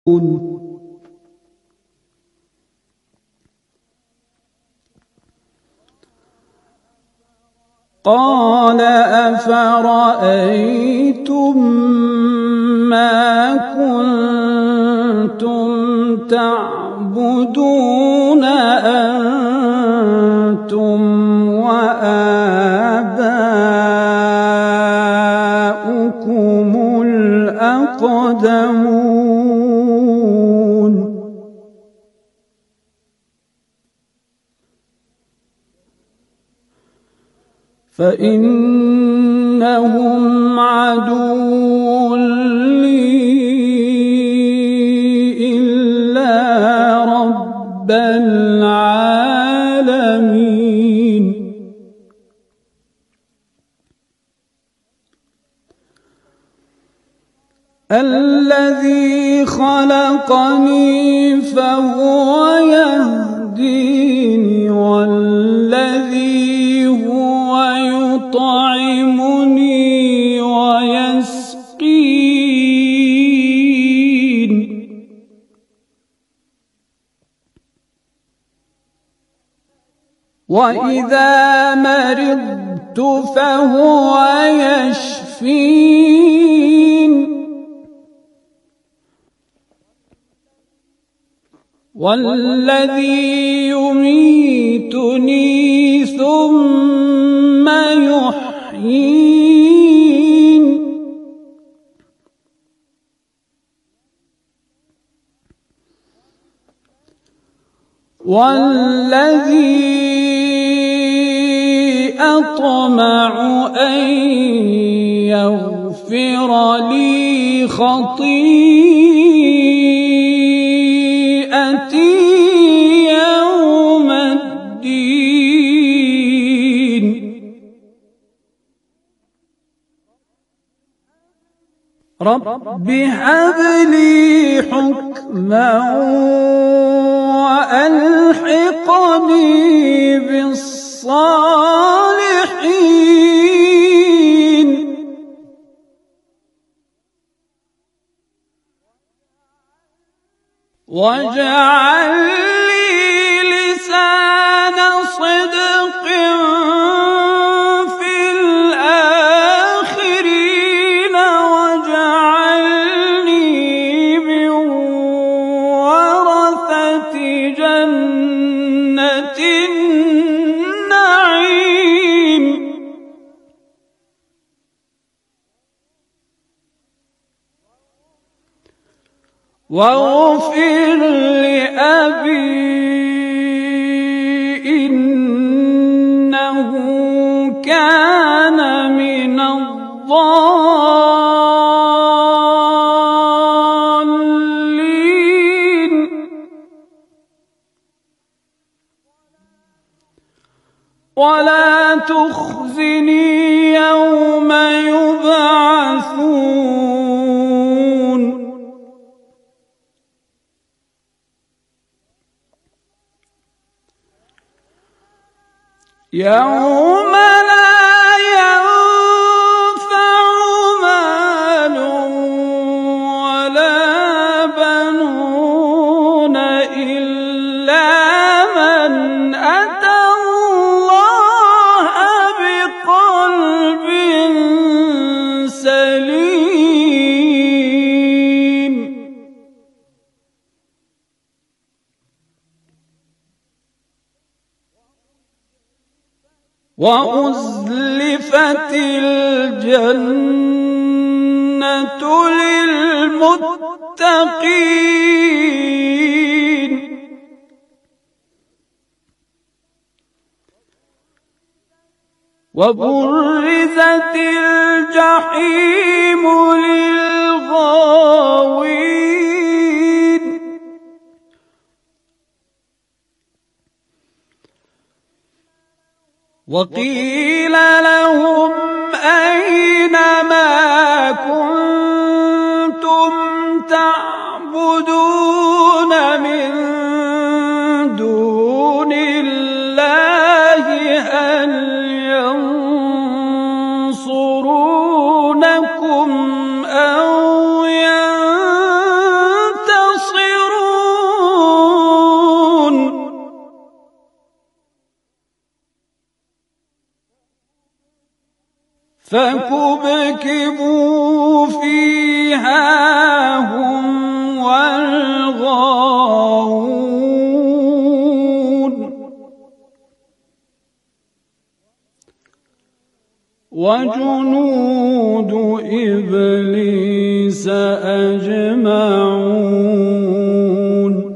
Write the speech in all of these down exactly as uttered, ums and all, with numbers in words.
قال أفرأيتم ما كنتم تعبدون أنتم وآباؤكم الأقدمون فإنهم عدو لي إلا رب العالمين الذي خلقني فهو يهديني والذي هو يطعمني ويسقين وإذا مرضت فهو يشفين والذي يميتني ثم يحيين والذي أطمع أن يغفر لي خطيئتي يوم الدين رب هب لي حكما وألحقني بالصالحين واجعل لي لسان صدق في الآخرين واجعلني من ورثة جنة النعيم واغفر لأبي إنه كان من الضالين ولا تخزني يوم يبعثون يوم لا ينفع مال ولا بنون إلا من أتى الله بقلب سليم وأزلفت الجنة للمتقين وبرزت الجحيم للغاوين وقيل لهم أين ما كنتم تعبدون من دون الله هل ينصرونكم أو ينتصرون فكبكبوا فيها هم والغاوون وجنود إبليس أجمعون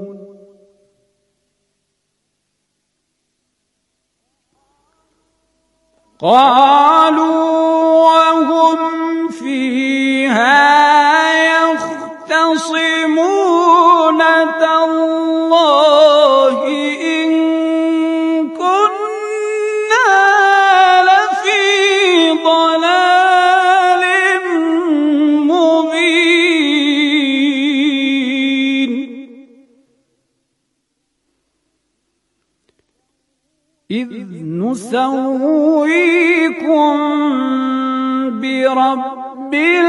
قالوا وهم فيها يختصمون تالله إن كنا لفي ضلال مبين إذ نسويكم برب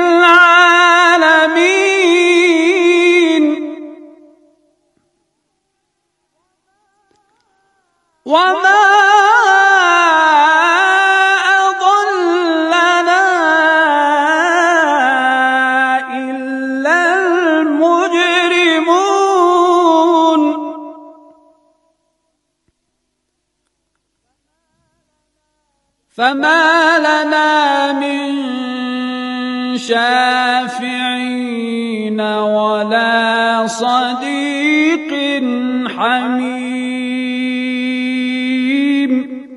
العالمين وما أضلنا إلا المجرمون فما لنا من شافعين ولا صديق حميم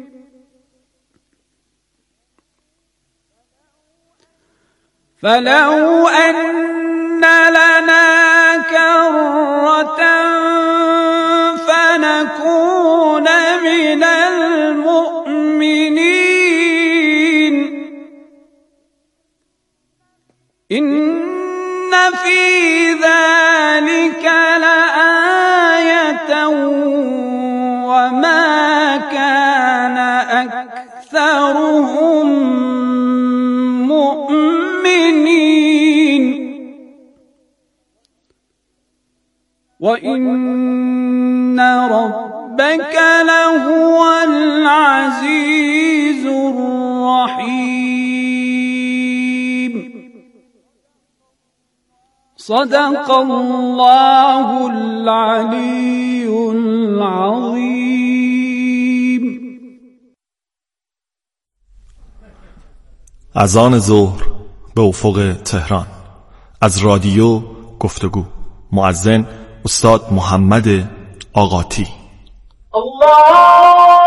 فلو أن لنا كرة فنكون من المؤمنين إن في ذلك لآية وما كان أكثرهم مؤمنين وإن ربك لهو العزيز الرحيم صدق الله العلي العظيم. اذان ظهر به افق تهران. از رادیو گفتگو. مؤذن استاد محمد آقاتی. الله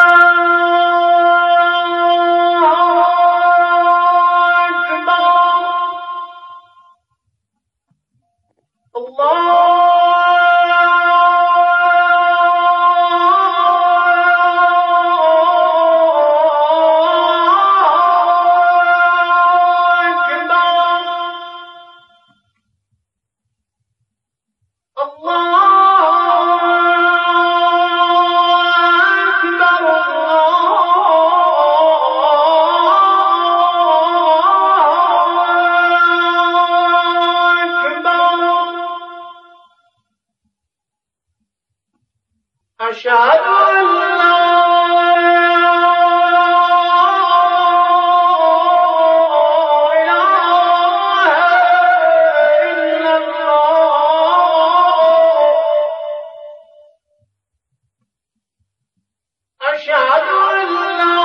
أشهد أن لا إله إلا الله أشهد أن لا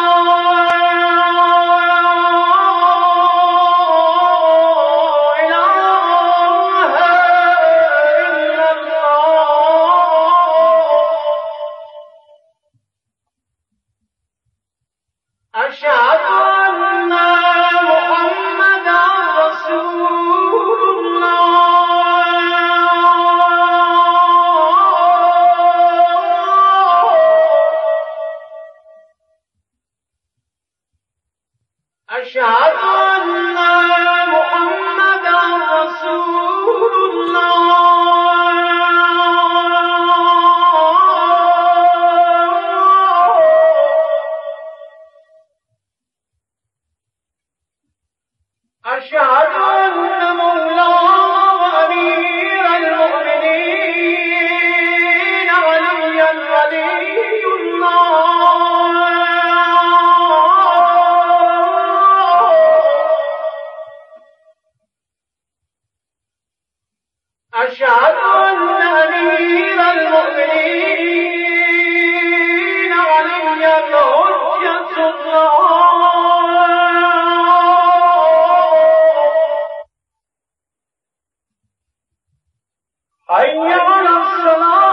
أشهد أن أمير المؤمنين علي حجة الله حي على الصلاة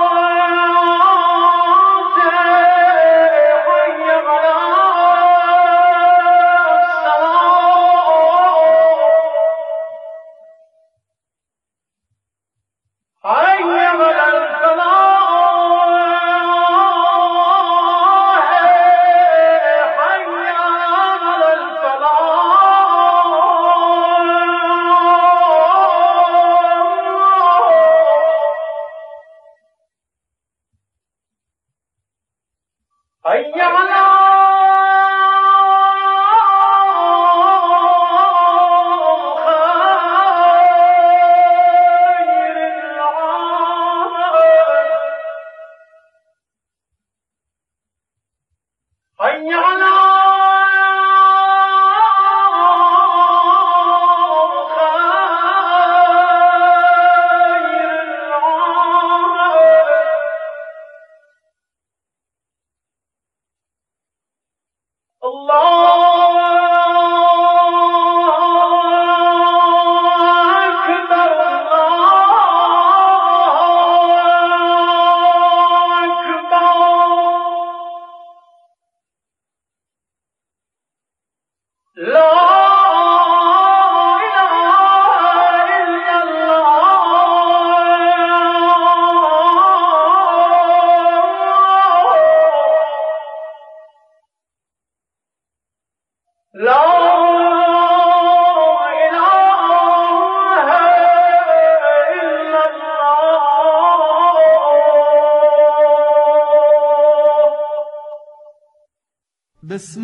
بسم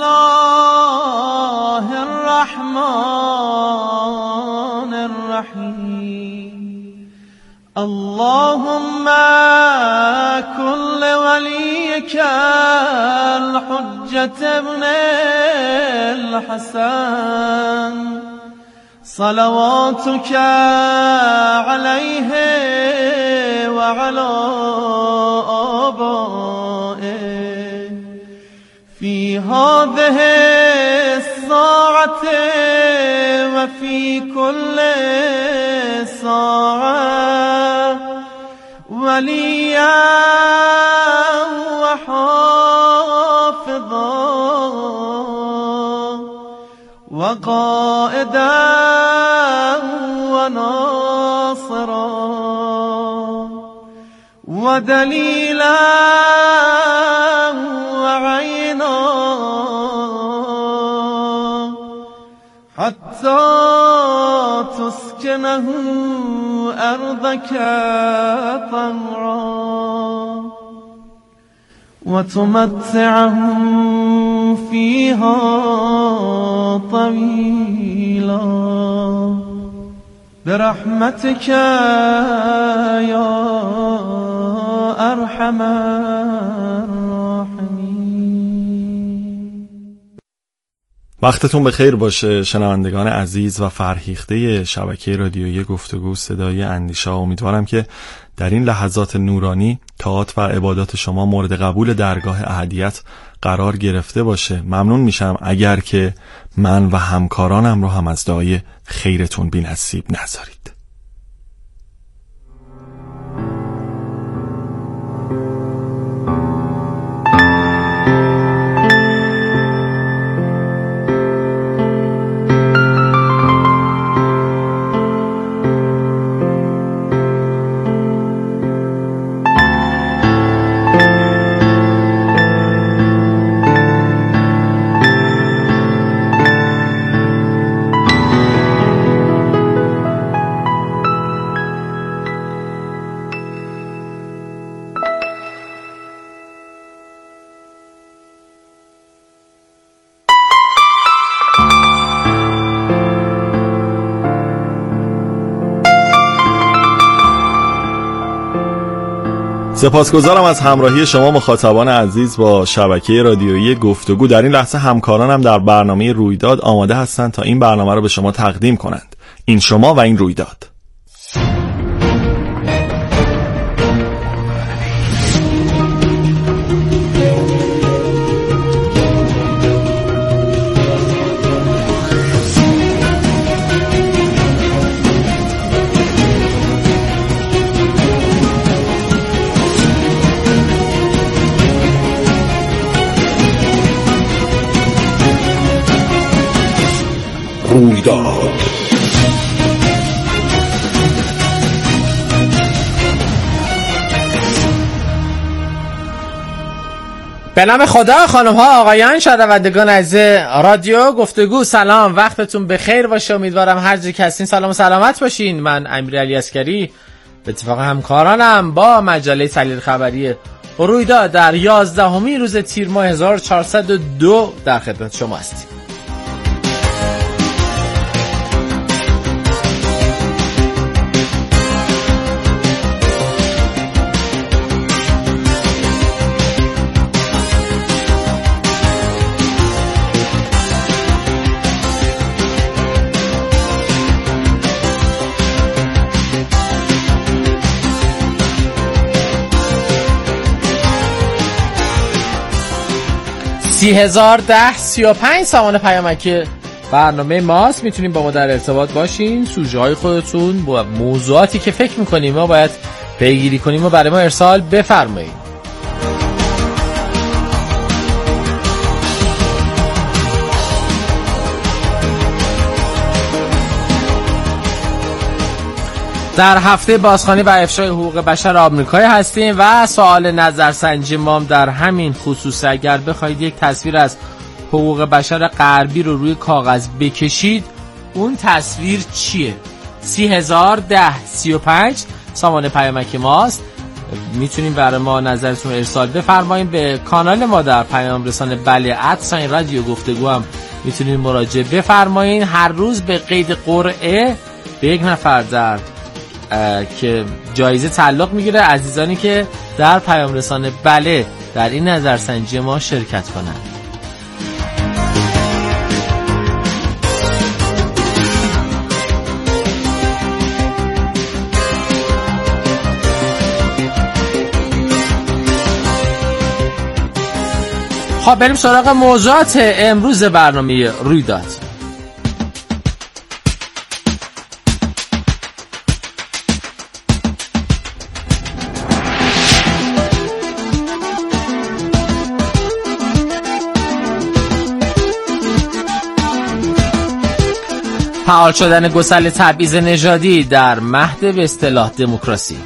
الله الرحمن الرحيم اللهم كن لوليك الحجة ابن الحسن صلواتك عليه وعلى آبائه في هذه الساعة وفي كل ساعة وليا وحافظا وقائدا وناصرا ودليلا وعينا حتى تسكنه أرضك طوعا وتمتعه فيها طويلا برحمتك يا أرحم الراحمين. وقتتون بخیر باشه شنوندگان عزیز و فرهیخته شبکه رادیویی گفتگو صدای اندیشه. امیدوارم که در این لحظات نورانی طاعات و عبادات شما مورد قبول درگاه احدیت قرار گرفته باشه. ممنون میشم اگر که من و همکارانم رو هم از دعای خیرتون بی نصیب نذارید. سپاسگزارم از همراهی شما مخاطبان عزیز با شبکه رادیویی گفتگو. در این لحظه همکارانم در برنامه رویداد آماده هستند تا این برنامه را به شما تقدیم کنند. این شما و این رویداد. رویداد. به نام خدا، خانم ها آقایان، شنوندگان عزیز رادیو گفتگو، سلام، وقتتون بخیر باشه. امیدوارم هر جا که هستین سلام و سلامت باشین. من امیرعلی عسکری به اتفاق همکارانم با مجله تحلیل خبری رویداد در یازدهمین روز تیر ماه هزار و چهارصد و دو در خدمت شما هستیم. سی هزار ده سی و پنج سامان پیامکی برنامه ماست. میتونیم با ما در ارتباط باشین، سوژه های خودتون با موضوعاتی که فکر میکنیم ما باید پیگیری کنیم و برای ما ارسال بفرمایید. در هفته بازخوانی و افشای حقوق بشر آمریکایی هستیم و سوال نظرسنجی ما در همین خصوص، اگر بخواید یک تصویر از حقوق بشر غربی رو روی کاغذ بکشید اون تصویر چیه؟ سی هزار ده سی و پنج سامان پیامک ماست. میتونیم برای ما نظرتون رو ارسال بفرمایید. به کانال ما در پیام رسانه بله ادساین رادیو گفتگو هم میتونید مراجعه بفرمایید. هر روز به قید قرعه به یک نفر در که جایزه تعلق میگیره عزیزانی که در پیام رسانه بله در این نظرسنجی ما شرکت کنند. خب بریم سراغ موضوعات امروز برنامه رویداد. فعال شدن گسل تبعیض نژادی در مهد به اصطلاح دموکراسی.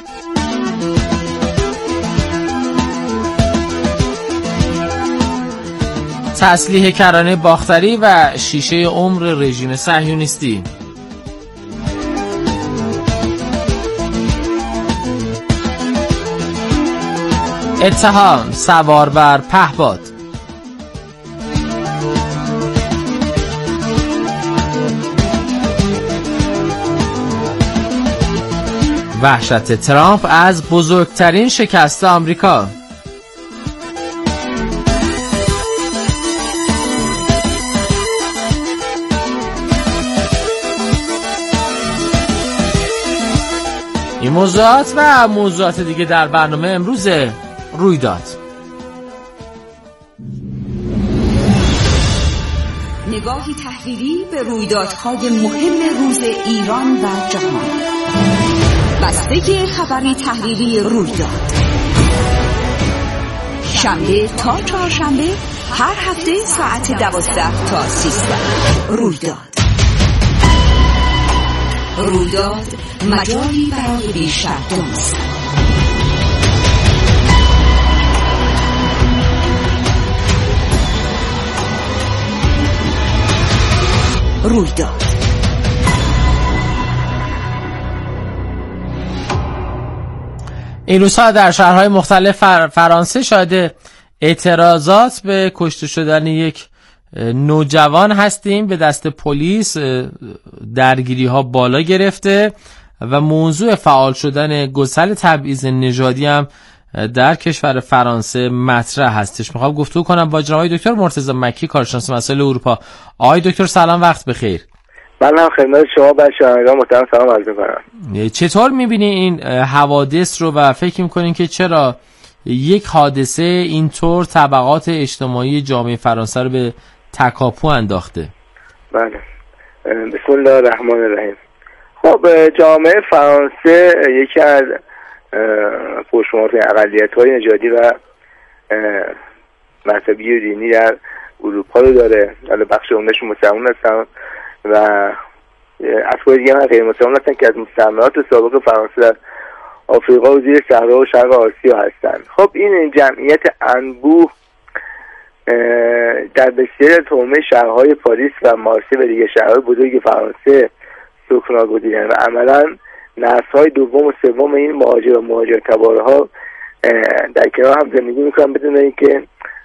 تسلیح کرانه باختری و شیشه عمر رژیم صهیونیستی. اتهام سوار بر پهباد. وحشت ترامپ از بزرگترین شکست آمریکا. این موضوعات و موضوعات دیگه در برنامه امروز رویداد. نگاهی تحلیلی به رویدادهای مهم روز ایران و جهان. بسته خبری تحلیلی رویداد، شنبه تا چهارشنبه هر هفته ساعت دوازده تا سیزده. رویداد رویداد مجالی برای بیشتر دانستن. رویداد این روزها در شهرهای مختلف فر... فرانسه شاهد اعتراضات به کشته شدن یک نوجوان هستیم. به دست پلیس درگیری ها بالا گرفته و موضوع فعال شدن گسل تبعیض نژادی هم در کشور فرانسه مطرح هستش. میخوام گفتگو کنم با جناب دکتر مرتضی مکی، کارشناس مسائل اروپا. آقای دکتر سلام، وقت بخیر. من هم خدمت شما و شنوندگان محترم سلام عرض می‌کنم. چطور می‌بینی این حوادث رو و فکر می‌کنین که چرا یک حادثه اینطور طبقات اجتماعی جامعه فرانسه رو به تکاپو انداخته؟ بله، بسم الله الرحمن الرحیم. خب جامعه فرانسه یکی از پرشمارترین اقلیت‌های نژادی و مذهبی و دینی در اروپا رو داره. حالا بخش عمده‌شون مسلمان هستن و افراد دیگه هم غیر مسلمان هستن که از مستعمرات سابق فرانسه در آفریقا و زیر صحرا و شرق آسیا هستند. خب این جمعیت انبوه در بسیاری از حومه شهرهای پاریس و مارسی و دیگر شهرهای بزرگ فرانسه سکنا گزیدند و عملا نسل‌های دوم و سوم این مهاجر و مهاجرتبارها در کنار هم زندگی میکنن بدون اینکه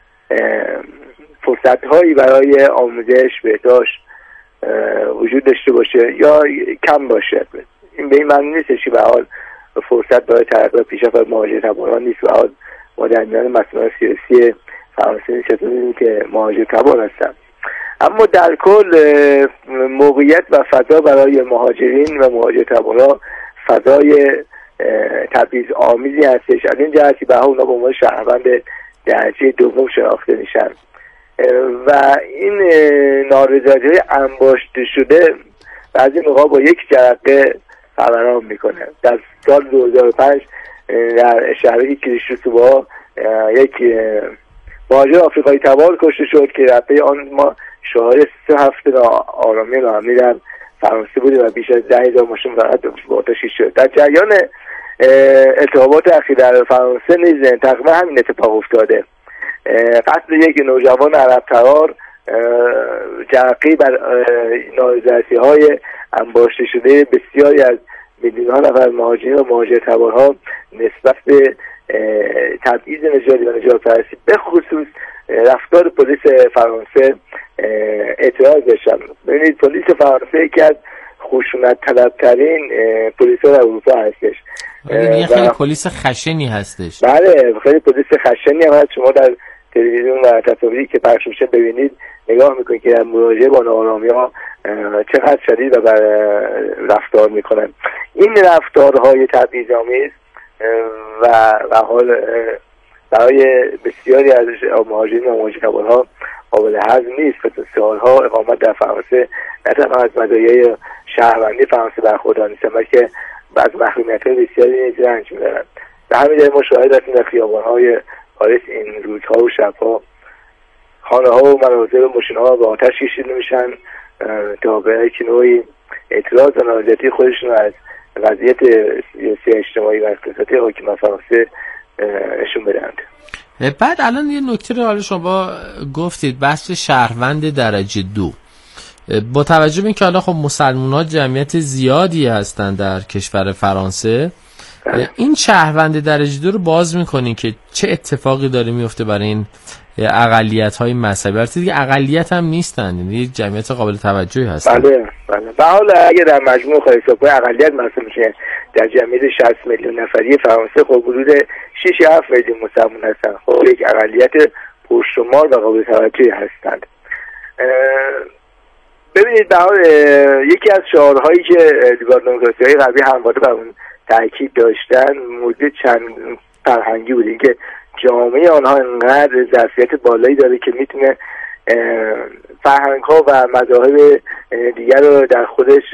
فرصت‌هایی برای آموزش بهداشت وجود داشته باشه یا کم باشه. این به این معنی نیست که به حال فرصت برای ترقی و پیشرفت از مهاجرتباران نیست. و حال ما در میان مسائل سیاسی فرانسه نیست که مهاجرتبار هستن، اما در کل موقعیت و فضا برای مهاجرین و مهاجرتبارها فضای تبعیض آمیزی هستش. از این جهتی به اونا به عنوان شهروند درجه دوم شناخته میشن و این نارضایتی‌های انباشته شده بعضی موقع با یک جرقه فوران میکنه. در سال دو هزار و پنج در شهری کریستوسوبا یک مهاجر آفریقایی تبار کشته شد که در پی آن ما شاهد سه هفته آرامی ناامنی در فرانسه بودیم و بیش از ده هزار ماشین فقط با آتش شد. در جریان التهابات اخیر در فرانسه نیز تقریبا همین اتفاق افتاده. قتل یک نوجوان عرب تبار جرقه‌ای بر نارضایتی‌های انباشته شده بسیاری از میلیون‌ها نفر مهاجرین و مهاجرتبارها نسبت به تبعیض نژادی و نژادپرستی به خصوص رفتار پلیس فرانسه اعتراض داشتن. ببینید پلیس فرانسه یکی از خشونت طلبترین پلیس‌ها در اروپا هستش. این خیلی پلیس خشنی هستش. بله خیلی پلیس خشنی هم هست. شما در تلویزیون و تصاویری که پخش میشه ببینید نگاه میکنید که در مواجهه با ناآرامی‌ها چقدر شدید و بر رفتار میکنن. این رفتارهای تبعیض‌آمیز و و حال برای بسیاری از مهاجرین و مهاجرتبارها قابل هضم نیست. که سالها اقامت در فرانسه نه تنها از مزایای شهروندی فرانسه برخوردار نیستن بلکه از محرومیت‌های بسیاری نیز رنج می‌برند. به همین دلیل ما شاهد هستیم در خیابان‌های پاریس این روزها و شب‌ها خانه‌ها و منازل و ماشین‌ها به آتش کشیده میشن تا به یک نوعی اعتراض و نارضایتی خودشون از وضعیت سیاسی اجتماعی و اقتصادی حاکم فرانسه نشون بدهند. بعد الان یه نکته رو حالا شما گفتید بحث شهروند درجه دو. با توجه به اینکه حالا خب مسلمان‌ها جمعیت زیادی هستن در کشور فرانسه، این شهروند درجه دو رو باز می‌کنین که چه اتفاقی داره میفته برای این اقلیت‌های مذهبی؟ البته دیگه اقلیت هم نیستن، یعنی جمعیت قابل توجهی هستن. بله بله. به حال اگه در مجموع حساب کنیم اقلیت محسوب میشه در جمعیت شصت میلیون نفری فرانسه خب حدود شش هفت میلیون مسلمان هستن. خب یک اقلیت پرشمار و قابل توجهی هستند. ببینید به حال یکی از شعارهایی که لیبرال دموکراسی‌های غربی همواره بر اون تاکید داشتن موضوع چند فرهنگی بود، اینکه جامعه آنها انقدر ظرفیت بالایی داره که میتونه فرهنگ‌ها و مذاهب دیگر رو در خودش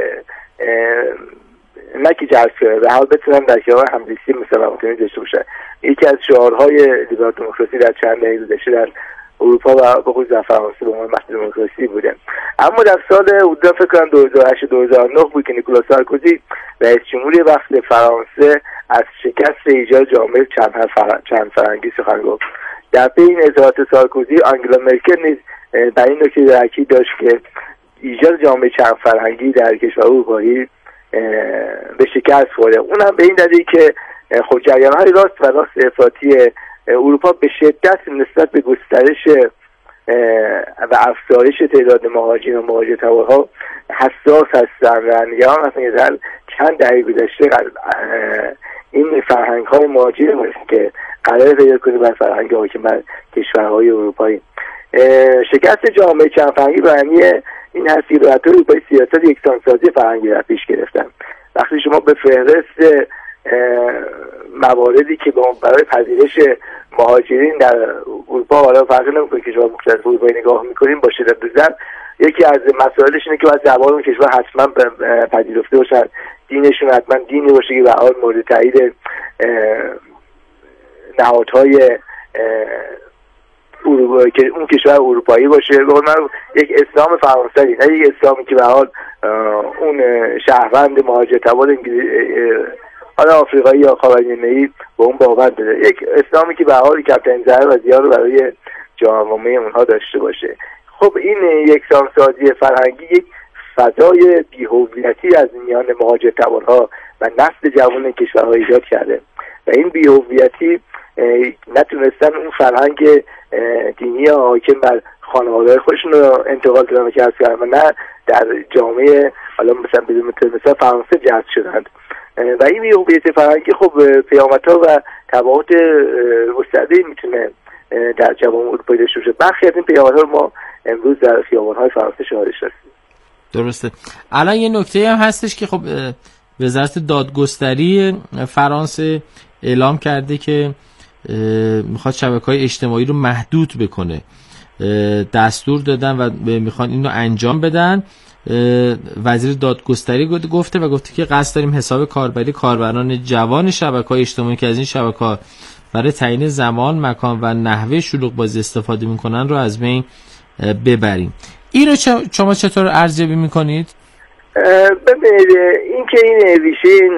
نه که جذب کنه و حال بتونن در کنار همزیستی مسلمان‌تونی داشته باشن. یکی از شعارهای لیبرال دموکراسی در چند دهه گذشته در اروپا و به خصوص در فرانسه به عنوان محض دموکراسی بوده. اما در سال حدود فکر کنم دو هزار و هشت دو هزار و نه بود که نیکولا سارکوزی رئیس جمهوری وقت فرانسه از شکست ایجاد جامعه چند چند فرهنگی سخن گفت. در پی این اظهارات سارکوزی آنگلا مرکل نیز در این نکته تاکید داشت که ایجاد جامعه چند فرهنگی در کشور اروپایی به شکست خورده. اونم به این دلیل که خب جریان‌های راست و راست افراطی اروپا به شدت نسبت به گسترش و افزایش تعداد مهاجرین و مهاجرتبارها حساس هستند و نگران هستند که در چند دهه گذشته این فرهنگ‌های مهاجر که قرار پیدا کنه بر فرهنگ حاکم بر کشورهای اروپایی. شکست جامعه چند فرهنگی معنی این هست که دولت‌های اروپایی سیاست یکسانسازی فرهنگی را پیش گرفتن. وقتی شما به فهرست مواردی که برای پذیرش مهاجرین در اروپا حالا فرقی نمی‌کنه کشور مختلف اروپایی نگاه می‌کنیم با شدت بزرگ، یکی از مسائلش اینه که باید زبان اون کشور حتما پذیرفته باشن، دینشون حتما دینی باشه که به حال مورد تایید نهادهای اروپا که اون کشور اروپایی باشه، به قول من یک اسلام فرانسوی، نه یک اسلامی که به حال اون شهروند مهاجرتبار انگلیس حالا آفریقایی یا خاورمیانه‌ای به اون باور داره، یک اسلامی که به حال کمترین ضرر و زیان رو برای جامعه اونها داشته باشه. خب این یکسانسازی فرهنگی یک فضای بی‌هویتی از میان مهاجرتبارها و نسل جوان کشورها ایجاد کرده و این بی‌هویتی نتونستن اون فرهنگ دینی حاکم بر خانواده خودشون رو انتقال دادن و کسب کردن و نه در جامعه حالا مثلا بدون مثلا فرانسه جذب شدند و این بی‌هویت فرهنگی خب پیامدها و تبعات گسترده‌ای میتونه در جوامع اروپایی داشته باشه. برخی از این پیامدها رو ما امروز در خیابان‌های فرانسه شاهدش هستیم. درسته. الان یه نکته هم هستش که خب وزارت دادگستری فرانسه اعلام کرده که میخواد شبکه‌های اجتماعی رو محدود بکنه، دستور دادن و میخوان اینو انجام بدن. وزیر دادگستری گفته و گفته که قصد داریم حساب کاربری کاربران جوان شبکه‌های اجتماعی که از این شبکه‌ها برای تعیین زمان، مکان و نحوه شلوغ بازی استفاده میکنن رو از بین ببریم. این رو شما چطور ارزیابی میکنید؟ ببینید این که این ریشه این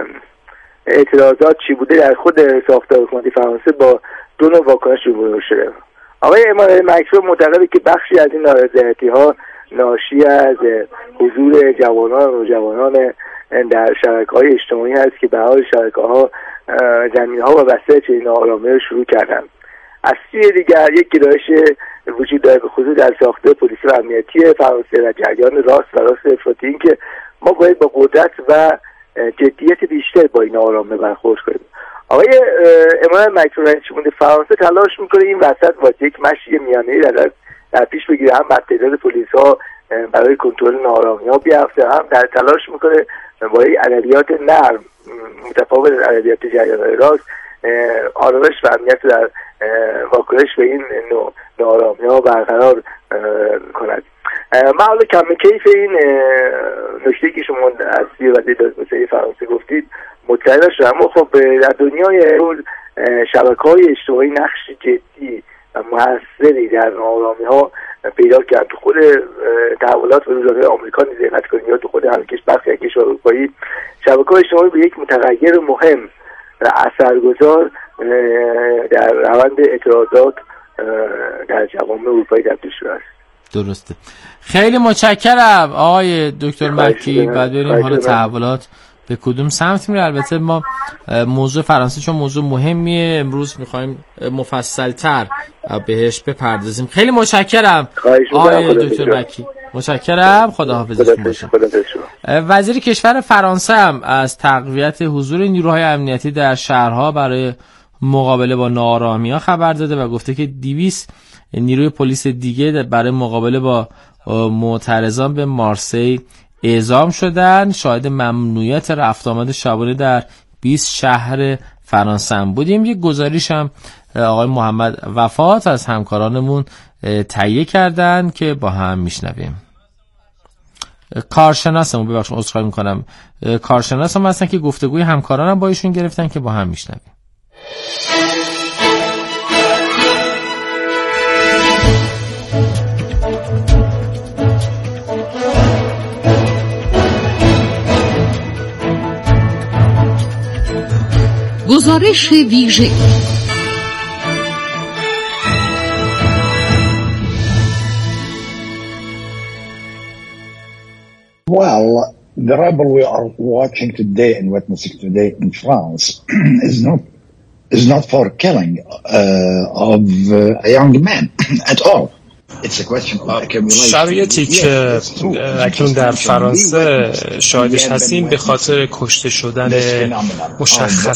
اعتراضات چی بوده در خود ساختار حکومتی فرانسه با دو نوع واکنش روبرو شده. آقای امانوئل مکرون معتقده که بخشی از این نارضایتی‌ها ناشی از حضور جوانان و جوانان در شبکه‌های اجتماعی هست که به حال شبکه‌ها زمین‌ها و بسته چنین ناآرامی رو شروع کردن. از سوی دیگر یک گرایش وجود داره به خصوص در ساختار پلیسی و امنیتی فرانسه و جریان راست و راست افراطی، این که ما باید با قدرت و جدیت بیشتر با این ناآرامی برخورد کنیم. آقای امانوئل مکرون رئیس جمهور فرانسه تلاش میکنه این وسط واسه یک مشی میانه‌ای در در پیش بگیره، هم بر تعداد پلیس‌ها برای کنترل ناآرامی‌ها بیافته، هم در تلاش میکنه با این ادبیات نرم متفاوت از ادبیات جریان راست آرامش و امنیت در واکنش به این ناآرامی‌ها برقرار کند. من حالا کم کیف این نکته که شما از سوی وزیر دادگستری فرانسه گفتید مطلع شدم، اما خب در دنیای امروز شبکه‌های اجتماعی نقش جدی و موثری در ناآرامی‌ها پیدا کرد. تو خود تحولات و روزگار آمریکا نیز دقت کنید یا تو خود هر کشور برخی از کشورهای اروپایی شبکه‌های اجتماعی به یک متغیر مهم و اثرگذار در روند اعتراضات در جوامع اروپایی تبدیل شده است. درسته. خیلی متشکرم آقای دکتر مکی. بعد بریم حالا تحولات به کدوم سمت میره. البته ما موضوع فرانسه چون موضوع مهمیه امروز میخوایم مفصل‌تر بهش بپردازیم. خیلی متشکرم آقای دکتر مکی. متشکرم. خداحافظتون باشه. وزیر کشور فرانسه هم از تقویت حضور نیروهای امنیتی در شهرها برای مقابله با ناآرامی‌ها خبر داده و گفته که دویست نیروی پلیس دیگه برای مقابله با معترضان به مارسی اعزام شدن. شاهد ممنوعیت رفت آمد شبانه در بیست شهر فرانسه هم بودیم. یک گزارش هم آقای محمد وفات از همکارانمون تهیه کردن که با هم میشنویم. کارشناسمون ببخشید عذرخواهی میکنم کارشناسم هستن که گفتگوی همکارانم با ایشون گرفتن که با هم میشنویم. گزارش ویژه Well, the rebel we are watching today and witnessing today in France is not is not for killing uh, of uh, a young man at all. شرایطی که اکنون در فرانسه شاهدش هستیم به خاطر کشته شدن مشخص